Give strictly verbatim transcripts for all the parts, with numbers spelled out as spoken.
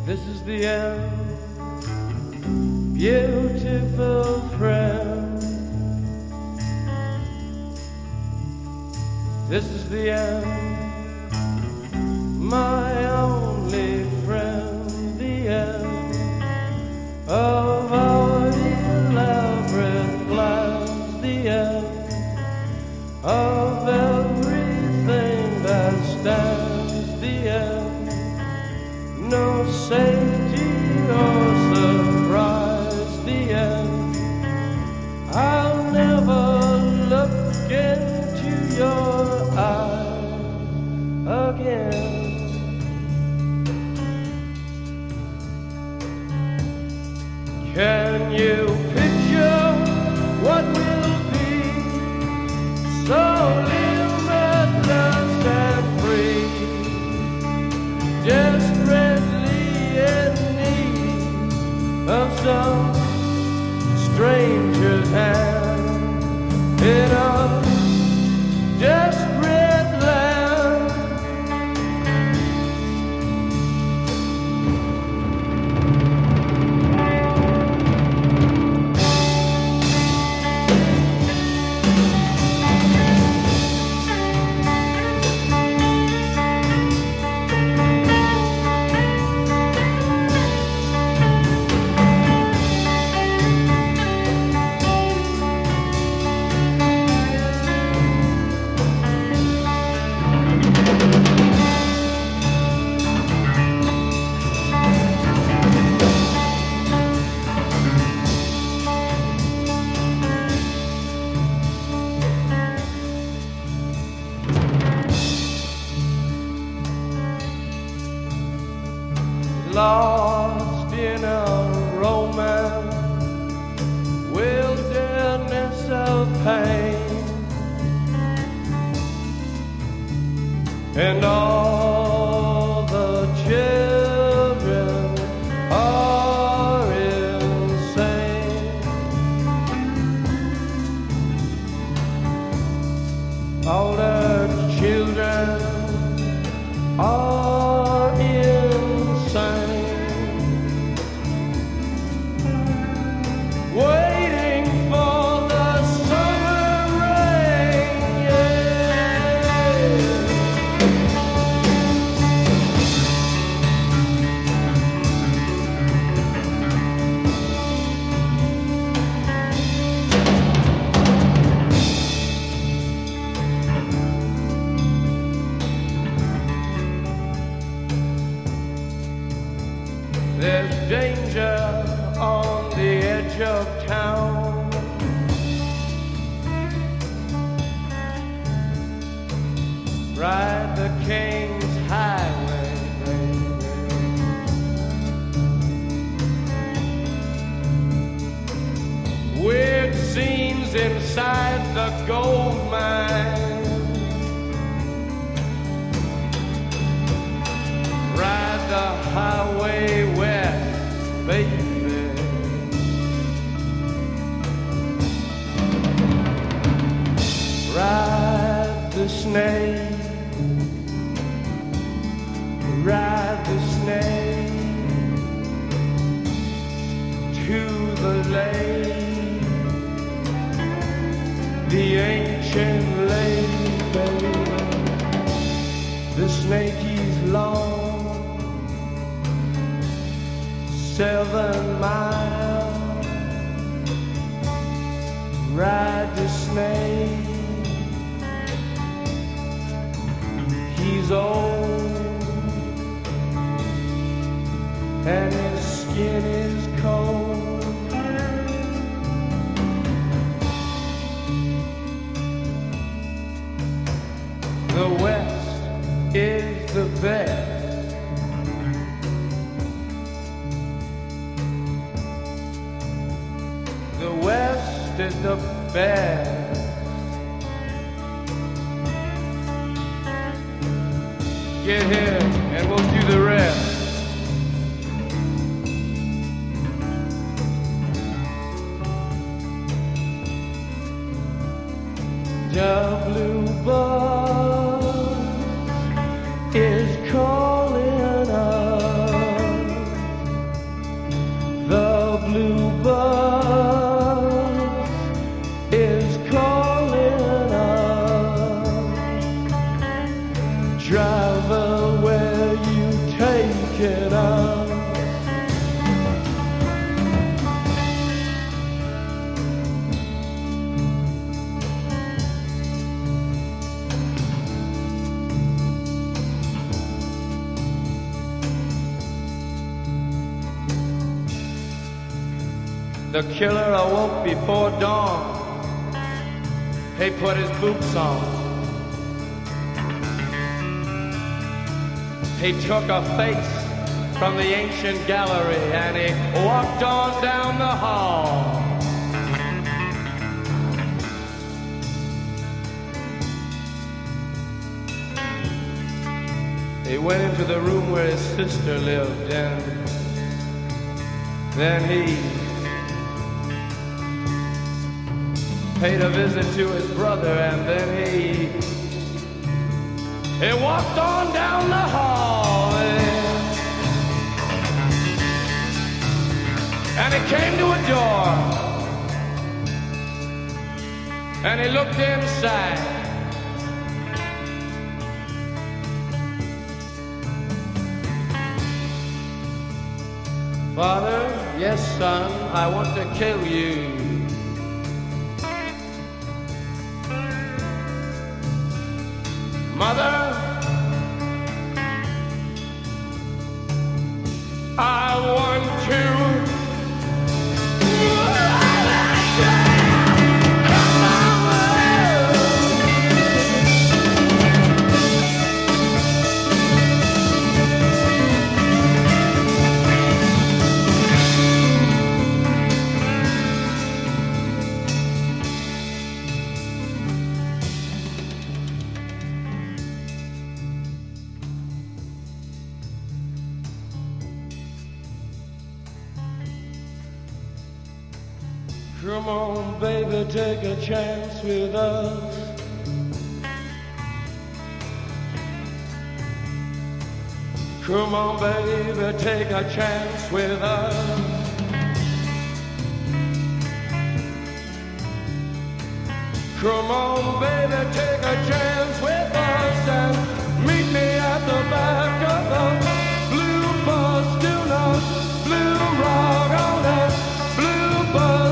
This is the end, beautiful friend. This is the end, my only friend. The end of our elaborate plans. The end of everything that stands. The end, no safety or surprise. The end, I'll never look into your eyes again. Can you picture what will be so limitless and free? Desperately in need of some stranger's hand in a desperate land. Lost in a romance, wilderness of pain, and all the children are insane. All the children are insane. Waiting for the summer rain, yeah. There's danger on the edge of town. Ride the King's Highway, baby. Weird scenes inside the gold mine. Ride the highway west, baby. Ride the snake, ride the snake to the lake, the ancient lake, baby. The snake is long, seven miles. Ride the snake. He's old and his skin is cold. The West is the best. The West is the best. Get here and we'll do the rest. The blue bus is calling us. is calling us. Driver, where you taking us? The killer awoke before dawn. He put his boots on. He took a face from the ancient gallery and he walked on down the hall. He went into the room where his sister lived, and then he paid a visit to his brother, and then he he walked on down the hall, and, and he came to a door, and he looked inside. Father, yes, son, I want to kill you. Mother, I want to. Come on, baby, take a chance with us. Come on, baby, take a chance with us. Come on, baby, take a chance with us and meet me at the back of the blue bus. Do not blue rock on that blue bus.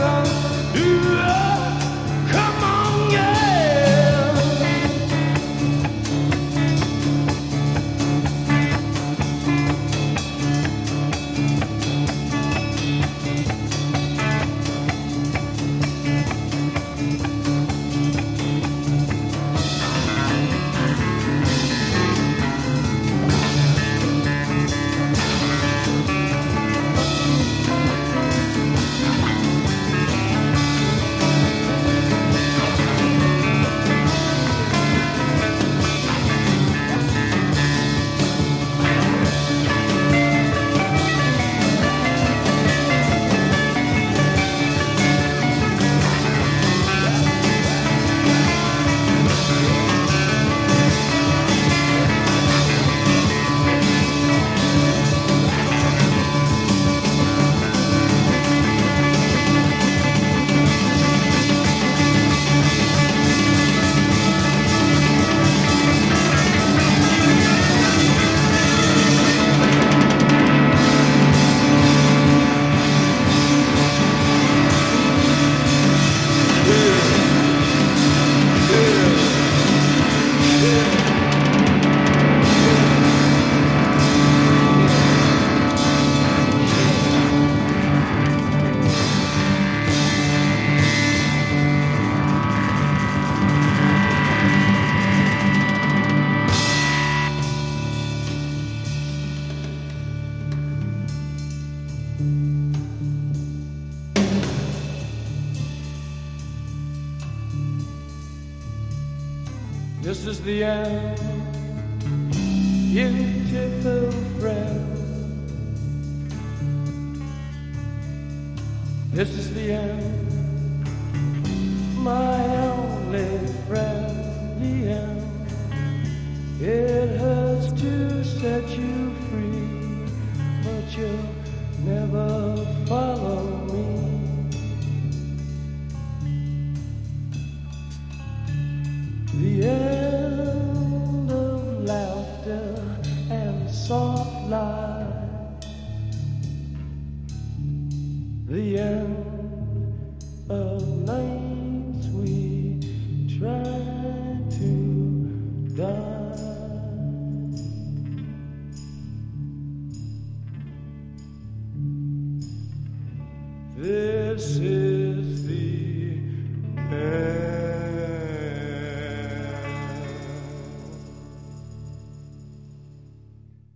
This is the end, beautiful friend. This is the end, my only friend. The end. It hurts to set you free, but you'll never follow me. The end of laughter and soft light. The end of nights we try to die. This is the end.